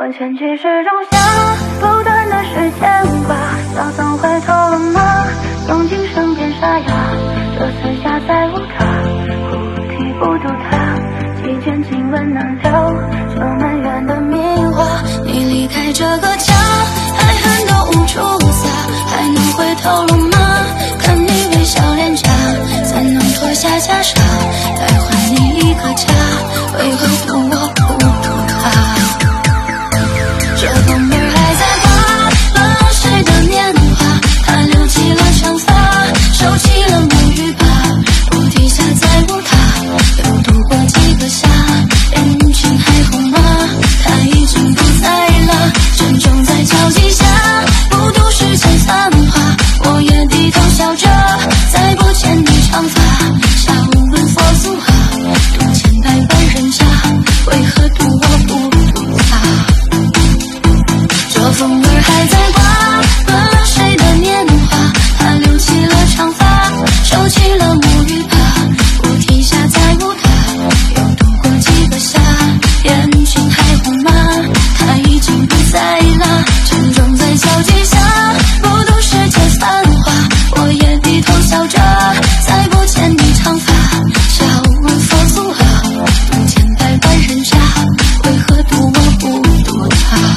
我全曲是种想，不断的时间挂，早曾回头了吗？用尽声变沙哑，这次下再无他，不提不读他，几卷经文能留这满园的名花。你离开这个家，爱恨都无处撒，还能回头了吗？看你微笑脸颊，才能脱下袈裟，再还你一个家，为何不我不读他？这风儿还在刮，了谁的年华？他留起了长发，收起了沐浴吧，屋底下再无他，又度过几个夏，人群还红吗？他已经不在了，珍重在交集下，不读世间繁华，我也低头笑着，再不见你长发。下无问佛祖啊，渡千百万人家，为何渡我不渡他？这风儿还在刮，了谁的年华？他留起了长发，收起了沐浴吧，屋底下再无他，又度过几个夏，人群还红吗？他已经不在了，沉重在交集下，不读世间繁华，我也低头笑着，再不见你长发。笑问佛祖啊，渡千百万人家，为何渡我不渡他？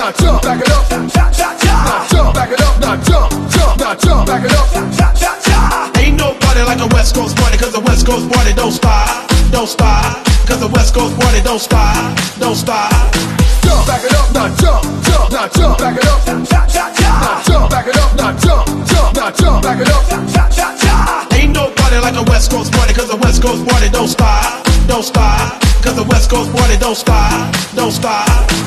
now jump, back it up, cha cha cha. Now jump, back it up, now jump, now jump, back it up, cha cha cha. Ain't no party like a West Coast party, 'cause the West Coast party don't stop, don't stop. 'Cause the West Coast party don't stop, don't stop. Jump, back it up, now jump, now jump, back it up, cha cha cha. Now jump, back it up, now jump, now jump, back it up, cha cha cha. Ain't no party like a West Coast party, 'cause the West Coast party don't stop, don't stop. 'Cause the West Coast party don't stop, don't stop.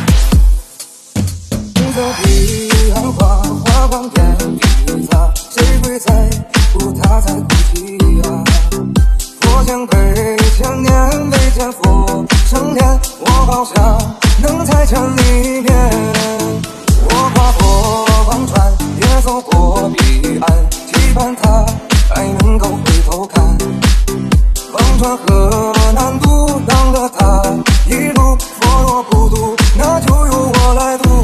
红色彼岸花，花瓣遍地撒，谁会在乎它在哭泣啊？佛前跪千年，未见佛升天，我好想能再见你一面。我跨过忘川，也走过彼岸，期盼它还能够回头看。忘川河难渡，当了它一路佛若不渡，那就由我来渡。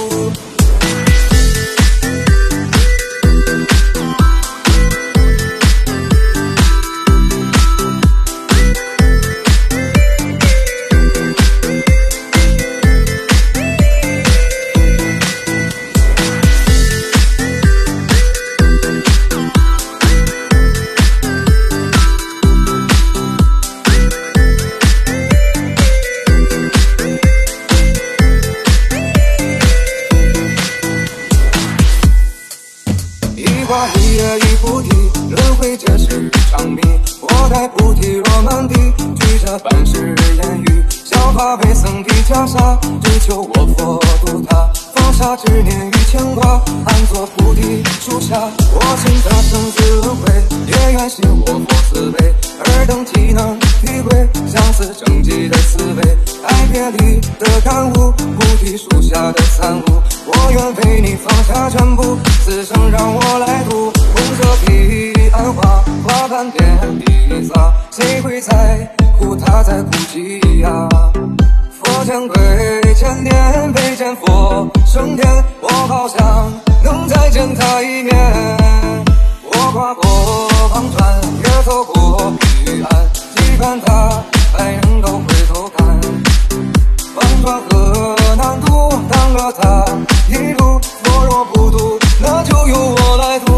一叶一菩提，轮回皆是长谜。我待菩提若满地，举着半世言语，效法为僧的袈裟，只求我佛度他，放下执念与牵挂，安坐菩提树下。我信这生死轮回，也愿信我佛慈悲，尔等岂能体会相思成疾的滋味？爱别离的感悟，菩提树下的参悟，我愿为你放下全部，此生让我来渡。红色彼岸花，花瓣遍地撒，谁会在乎它在哭泣呀？佛前跪千年，未见佛升天，我好想能再见他一面。我跨过忘川，也走过彼岸，期盼他还能够回头看。忘川河难渡，当了他一路佛若不渡，那就由我来渡。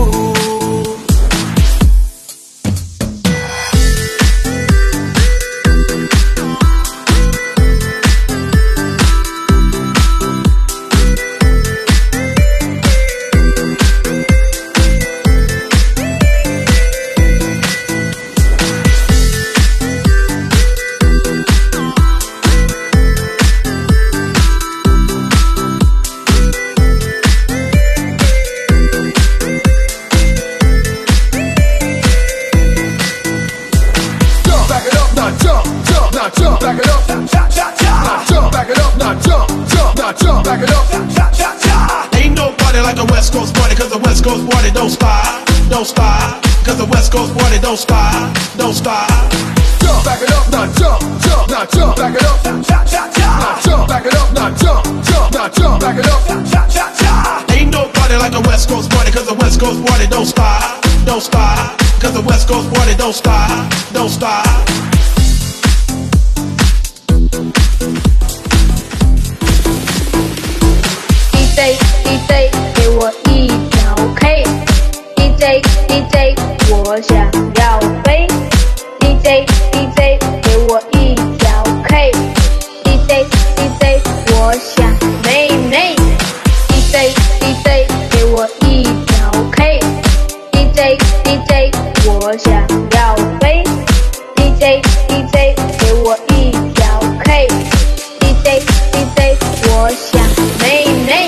Jump, back it up, cha cha cha. Now jump, back it up, now jump, now jump, back it up, cha cha cha. Ain't no party like a West Coast party, 'cause the West Coast party don't stop, don't stop. 'Cause the West Coast party don't stop, don't stop. Jump, back it up, now jump, now jump, back it up, cha cha cha. Now jump, back it up, now jump, now jump, back it up, cha cha cha. Ain't no party like a West Coast party, 'cause the West Coast party don't stop, don't stop. 'Cause the West Coast party don't stop, don't stop. DJ 给我一条 K，DJ 我想要飞 ，DJ 给我一条 K，DJ 我想妹妹 ，DJ 给我一条 K，DJ 我想要飞 ，DJ 给我一条 K，DJ 我想妹妹。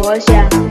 我想